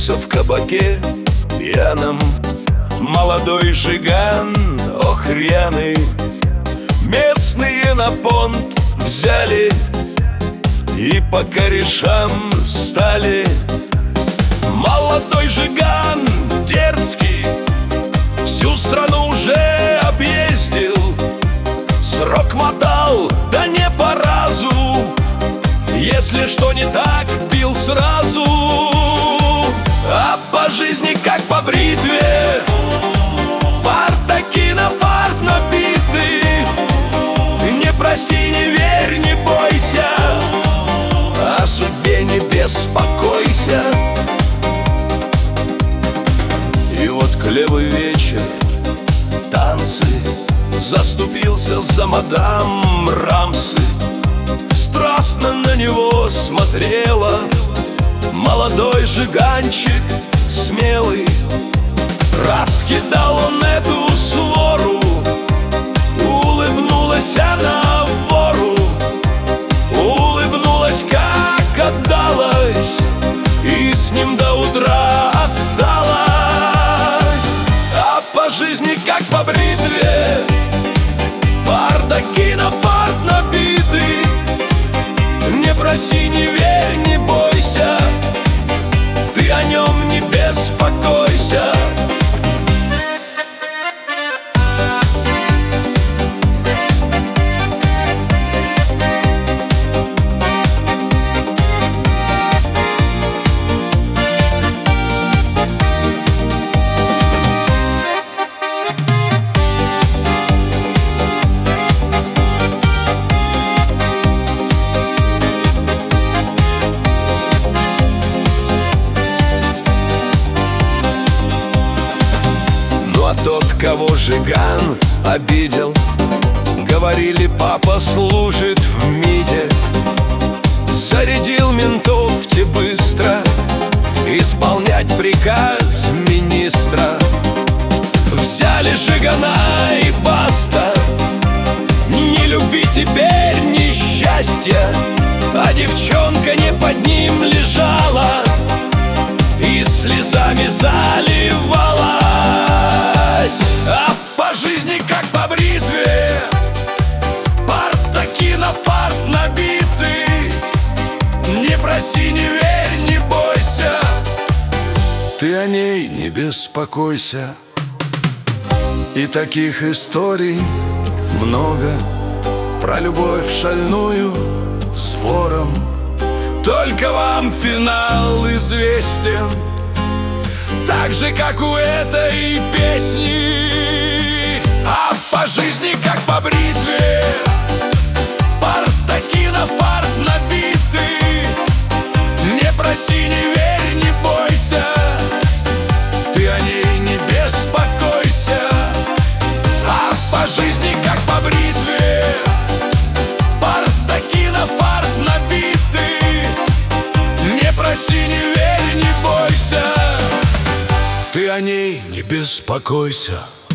Остановился в кабаке пьяном молодой жиган, ох, рьяный. Местные на понт взяли и по корешам стали. Молодой жиган дерзкий всю страну уже объездил, срок мотал, да не по разу, если что не так, бил сразу. А по жизни как по бритве, бартаки на фарт набиты. Не проси, не верь, не бойся, о судьбе не беспокойся. И вот клевый вечер, танцы, заступился за мадам Рамсы. Страстно на него смотрела молодой жиганчик смелый. Раскидал он эту свору, улыбнулась она вору, улыбнулась, как отдалась, и с ним до утра осталась. А по жизни как по бритве, бардаки на фарт набиты. Не проси, не верь, не бойся, ты о нем не беспокойся. А тот, кого жиган обидел, говорили, папа служит в МИДе. Зарядил ментов те быстро исполнять приказ министра. Взяли жигана и баста, ни любви теперь, ни счастья. А девчонка не под ним лежала и слезами заливалась. А по жизни как по бритве, бардаки на фарт набиты. Не проси, не верь, не бойся, ты о ней не беспокойся. И таких историй много про любовь шальную с вором. Только вам финал известен, так же, как у этой песни. А по жизни, как по бритве, бардаки на фарт набиты. Не проси, не верь, не бойся, ты о ней не беспокойся. А по жизни, как по бритве, бардаки на фарт набиты. Не проси, не верь, не бойся, ты о ней не беспокойся.